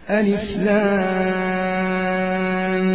ألف لام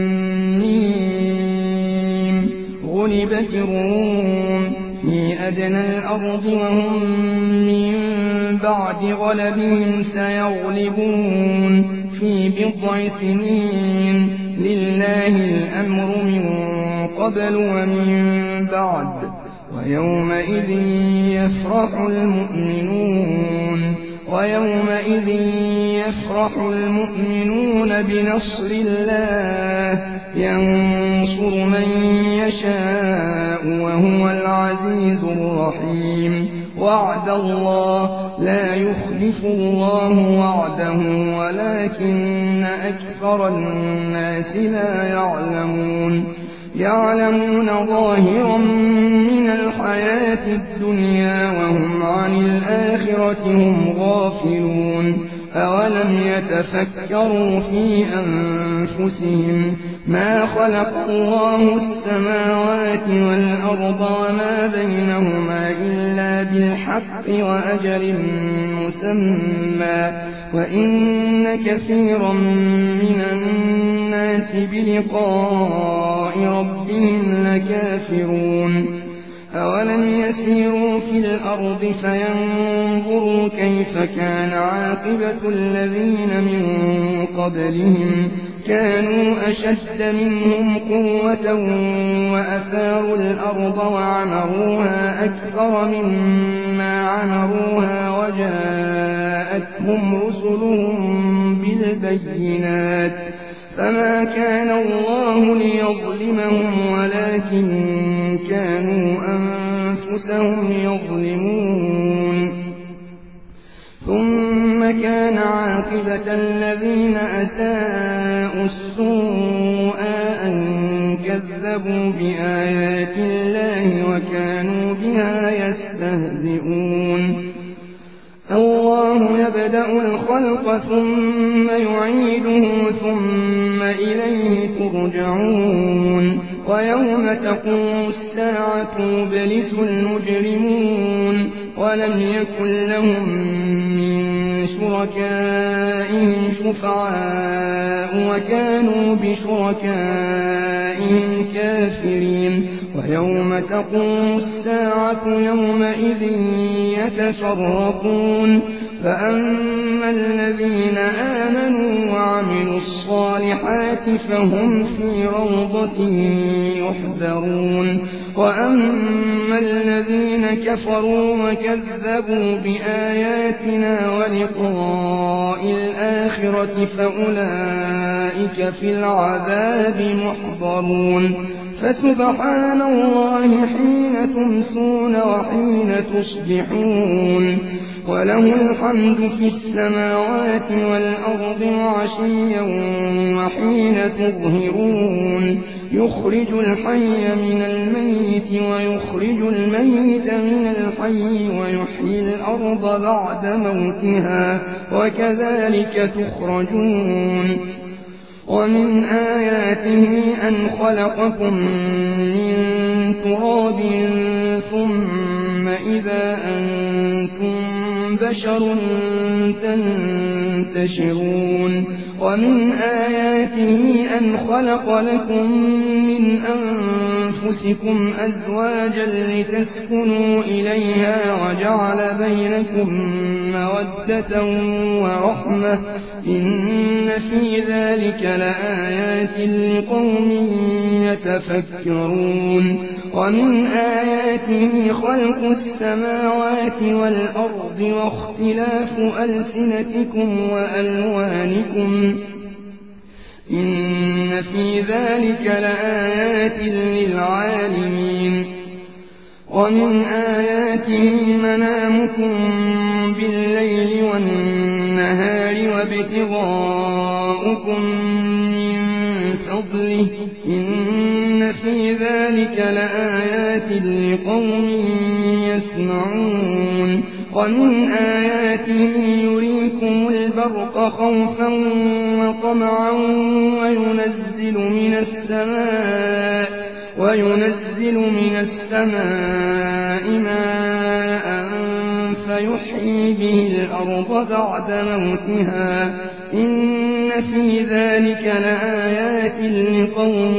ميم. غلبت الروم في أدنى الأرض وهم من بعد غلبهم سيغلبون في بضع سنين. لله الأمر من قبل ومن بعد. ويومئذ يفرح المؤمنون بنصر الله ينصر من يشاء وهو العزيز الرحيم. وعد الله لا يخلف الله وعده ولكن أكثر الناس لا يعلمون ظاهرا من الحياة الدنيا وهم عن الآخرة هم غافلون. أولم يتفكروا في أنفسهم ما خلق الله السماوات والأرض وما بينهما إلا بالحق وأجل مسمى وإن كثيرا من الناس بلقاء ربهم لكافرون. أولم يسيروا في الأرض فينظروا كيف كان عاقبة الذين من قبلهم كانوا أشد منهم قوة وأثاروا الأرض وعمروها أكثر مما عمروها وجاءتهم رسلهم بالبينات فما كان الله ليظلمهم ولكن كانوا أنفسهم يظلمون. ثم كان عاقبة الذين أساءوا السوء أن كذبوا بآيات الله وكانوا بها يستهزئون. الله يبدأ الخلق ثم يعيده ثم إليه ترجعون. ويوم تقوم الساعة يبلس المجرمون ولم يكن لهم من شركائهم شفعاء وكانوا بشركائهم كافرين. ويوم تقوم الساعة يومئذ يتفرقون فأما الذين آمنوا وعملوا الصالحات فهم في روضة يحبرون. وأما الذين كفروا وكذبوا بآياتنا ولقاء الآخرة فأولئك في العذاب محضرون. فسبحان الله حين تمسون وحين تصبحون وله الحمد في السماوات والأرض وعشيا وحين تظهرون. يخرج الحي من الميت ويخرج الميت من الحي ويحيي الأرض بعد موتها وكذلك تخرجون. ومن آياته أن خلقكم من تراب ثم إذا أنتم بشر تنتشرون. ومن آياته أن خلق لكم من أنفسكم أزواجا لتسكنوا إليها وجعل بينكم مودة ورحمة إن في ذلك لآيات لقوم يتفكرون. ومن آياته خلق السماوات والأرض واختلاف ألسنتكم وألوانكم إن في ذلك لآيات للعالمين. ومن آياته منامكم بالليل والنهار وابتغاؤكم من فضله إن في ذلك لآيات لقوم يسمعون. ومن آياته يريكم البرق خوفا وطمعا وينزل من السماء ماء فيحيي به الأرض بعد موتها إن في ذلك لآيات لقوم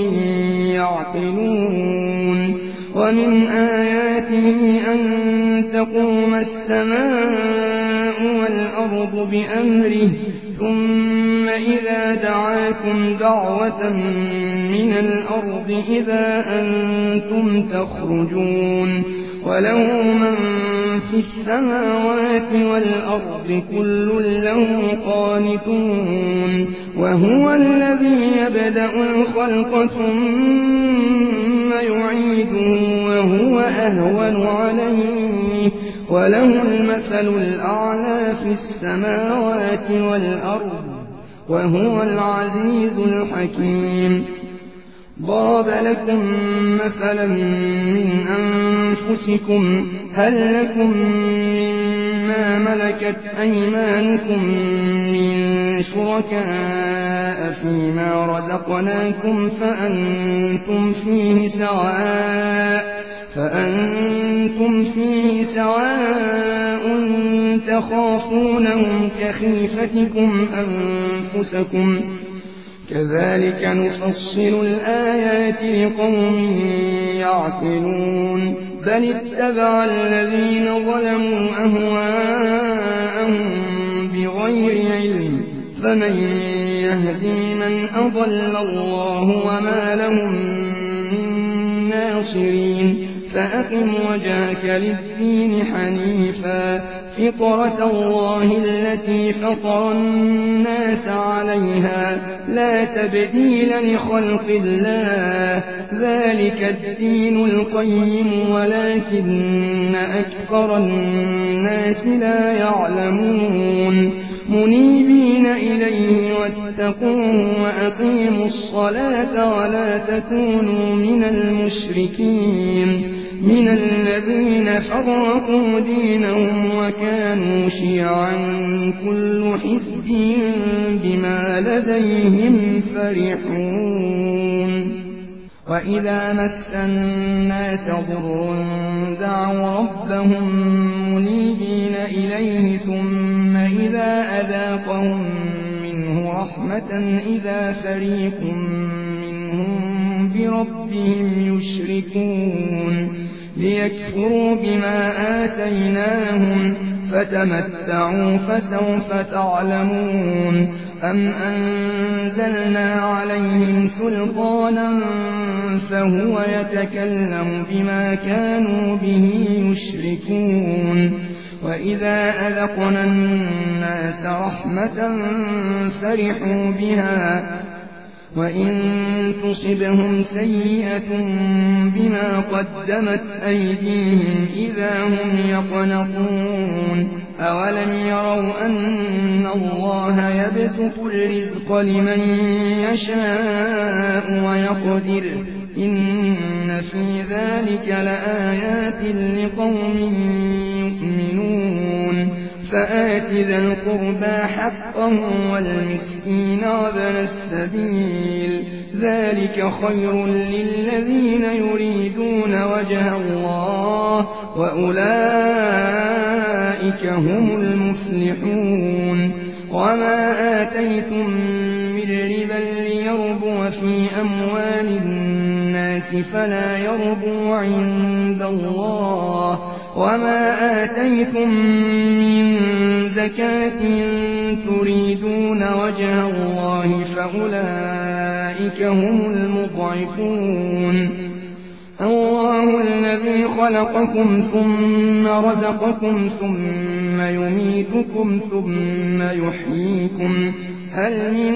يعقلون ومن آياته أن تقوم السماء والأرض بأمره ثم إذا دعاكم دعوة من الأرض إذا أنتم تخرجون وله من في السماوات والأرض كل له قانتون وهو الذي يبدأ الخلق ثم يعيده وهو أهون عليه وله المثل الأعلى في السماوات والأرض وهو العزيز الحكيم ضرب لكم مثلا من أنفسكم هل لكم مما ملكت أيمانكم من شركاء فيما رزقناكم فأنتم فيه سواء تخافونهم كخيفتكم أنفسكم كذلك نفصل الآيات لقوم يعقلون بل اتبع الذين ظلموا أهواءهم بغير علم فمن يهدي من أضل الله وما لهم من ناصرين فأقم وجهك للدين حنيفا فطرة الله التي فطر الناس عليها لا تبديل لخلق الله ذلك الدين القيم ولكن أكثر الناس لا يعلمون منيبين إليه واتقوه وأقيموا الصلاة ولا تكونوا من المشركين من الذين فرقوا دينهم وكانوا شيعا كل حزب بما لديهم فرحون وإذا مس الناس ضر دعوا ربهم منيبين إليه ثم إذا أذاقهم منه رحمة إذا فريق منهم بربهم يشركون ليكفروا بما آتيناهم فتمتعوا فسوف تعلمون أم أنزلنا عليهم سلطانا فهو يتكلم بما كانوا به يشركون وإذا أذقنا الناس رحمة فرحوا بها وإن تصبهم سيئة بما قدمت أيديهم إذا هم يقنطون أولم يروا أن الله يبسط الرزق لمن يشاء ويقدر إن في ذلك لآيات لقوم يؤمنون فآت ذا القربى حقه والمسكين وابن السبيل ذلك خير للذين يريدون وجه الله وأولئك هم المفلحون وما آتيتم من ربا ليربو في أموال الناس فلا يربو عند الله وما آتيتم من زكاة تريدون وجه الله فأولئك هم المضعفون الله الذي خلقكم ثم رزقكم ثم يميتكم ثم يحييكم هل من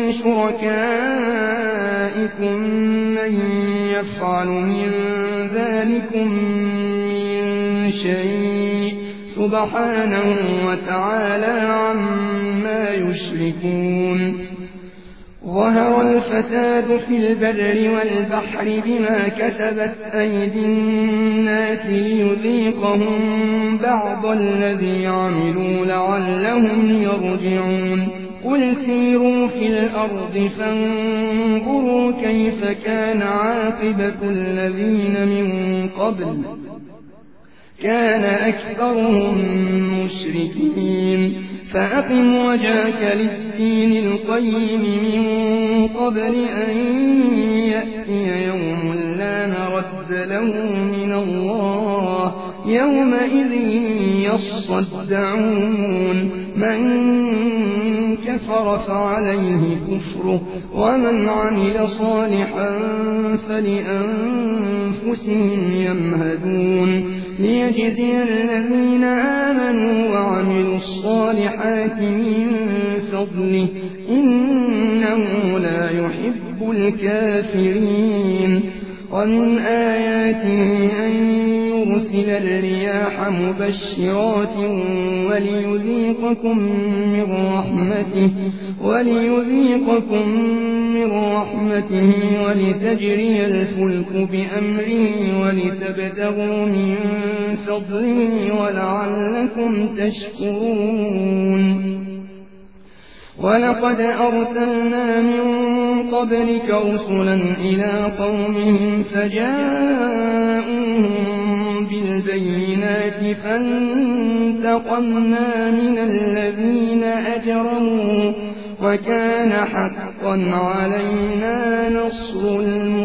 شركائكم من يفعل من ذلكم من شيء سبحانه وتعالى عما يشركون ظهر الفساد في البر والبحر بما كسبت أيدي الناس ليذيقهم بعض الذي عملوا لعلهم يرجعون قل سيروا في الأرض فانظروا كيف كان عاقبة الذين من قبل كان أكثرهم مشركين فأقم وجهك للدين القيم من قبل أن يأتي يوم لا مرد له من الله يومئذ يصدعون من كفر فعليه كفره ومن عمل صالحا فلأنفسهم يمهدون ليجزي الذين آمنوا وعملوا الصالحات من فضله إنه لا يحب الكافرين ومن آياته أن يرسل الرياح مبشرات وليذيقكم من رحمته ولتجري الفلك بأمره ولتبتغوا من فضله ولعلكم تشكرون ولقد أرسلنا من قبلك رسلا إلى قومهم فجاءوهم بالبينات فانتقمنا من الذين أجرموا وكان حقا علينا نصر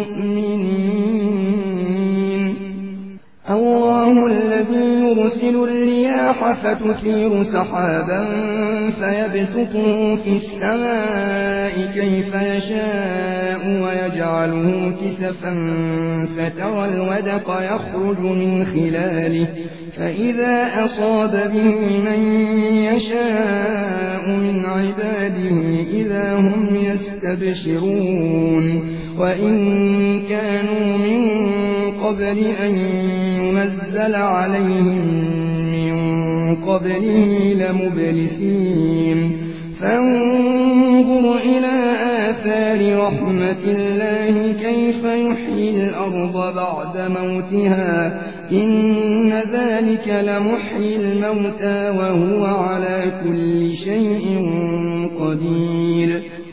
المؤمنين الله الذي يرسل الرياح فتثير سحابا فيبسطه في السماء كيف يشاء ويجعله كسفا فترى الودق يخرج من خلاله فإذا أصاب به من يشاء من عباده إذا هم يستبشرون وإن كانوا من قبل أن ينزل عليهم من قبله لمبلسين فانظر إلى آثار رحمة الله كيف يحيي الأرض بعد موتها إن ذلك لمحيي الموتى وهو على كل شيء قدير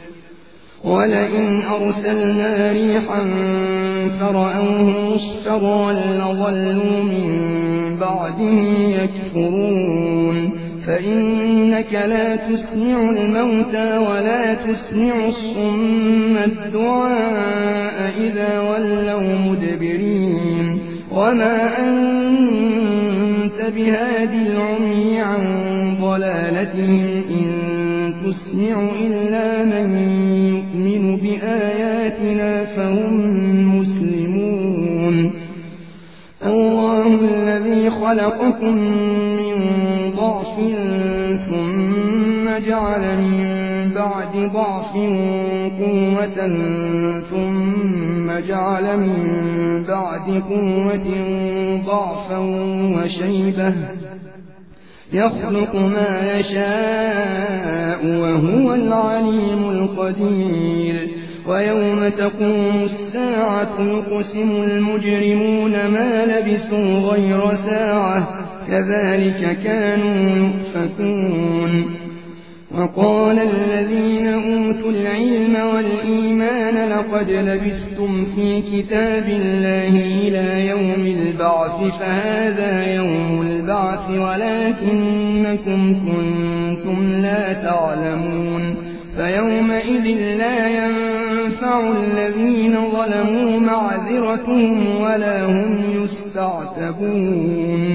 ولئن أرسلنا ريحا فرأوه مصفرا لظلوا من بعده يكفرون فإنك لا تسمع الموتى ولا تسمع الصم الدعاء إذا ولوا مدبرين وما أنت بهادي العمي عن ضلالتهم إن تسمع إلا من يؤمن بآياتنا فهم مسلمون الله الذي خلقكم من ضعف ثم جعل من بعد ضعف قوة ثم جعل من بعد قوة ضعفا وشيبة يخلق ما يشاء وهو العليم القدير ويوم تقوم الساعة يقسم المجرمون ما لبثوا غير ساعة كذلك كانوا يؤفكون وقال الذين أوتوا العلم والإيمان لقد لبثتم في كتاب الله إلى يوم البعث فهذا يوم البعث ولكنكم كنتم لا تعلمون فيومئذ لا ينفع الذين ظلموا معذرتهم ولا هم يستعتبون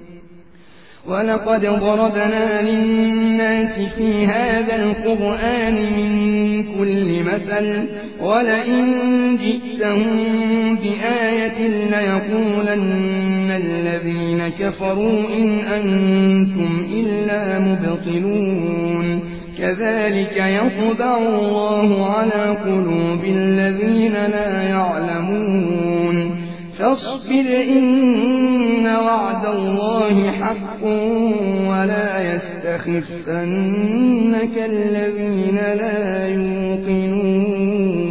ولقد ضربنا للناس في هذا القرآن من كل مثل ولئن جئتهم بآية ليقولن الذين كفروا إن أنتم إلا مبطلون كذلك يطبع الله على قلوب الذين لا يعلمون فاصبر إن وعد الله حق ولا يستخفنك الذين لا يوقنون